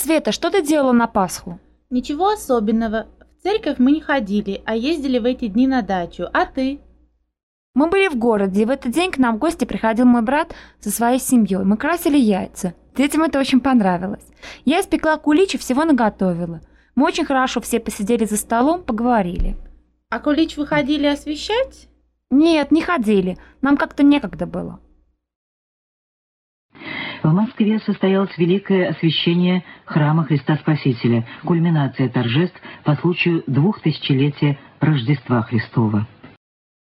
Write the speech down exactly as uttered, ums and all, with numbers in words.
Света, что ты делала на Пасху? Ничего особенного. В церковь мы не ходили, а ездили в эти дни на дачу. А ты? Мы были в городе, и в этот день к нам в гости приходил мой брат со своей семьей. Мы красили яйца. Детям это очень понравилось. Я испекла кулич и всего наготовила. Мы очень хорошо все посидели за столом, поговорили. А кулич вы ходили освещать? Нет, не ходили. Нам как-то некогда было. В Москве состоялось великое освящение храма Христа Спасителя, кульминация торжеств по случаю двухтысячелетия Рождества Христова.